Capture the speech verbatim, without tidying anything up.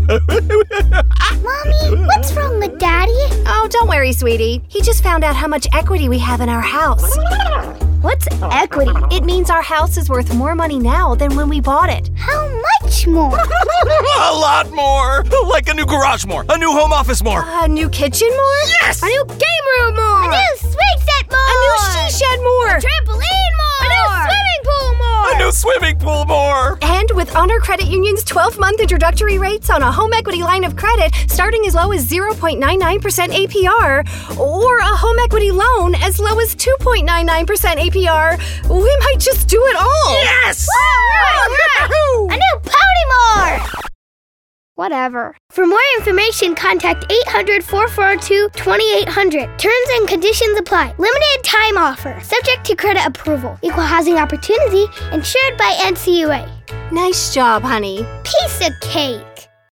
Mommy, what's wrong with Daddy? Oh, don't worry, sweetie. He just found out how much equity we have in our house. What's equity? It means our house is worth more money now than when we bought it. How much more? A lot more! Like a new garage more, a new home office more. A new kitchen more? Yes! A new game room more! A new swing set more! A new she shed more! A trampoline more! A new swimming pool more! A new swimming pool more! And with Honor Credit Union's twelve-month introductory rates on a home equity line of credit starting as low as zero point nine nine percent A P R or a home equity loan as low as two point nine nine percent A P R, we might just do it all. Yes! All right, a new pony more! Whatever. For more information, contact eight hundred, four four two, two eight hundred. Terms and conditions apply. Limited time offer. Subject to credit approval. Equal housing opportunity. Insured by N C U A. Nice job, honey. Piece of cake.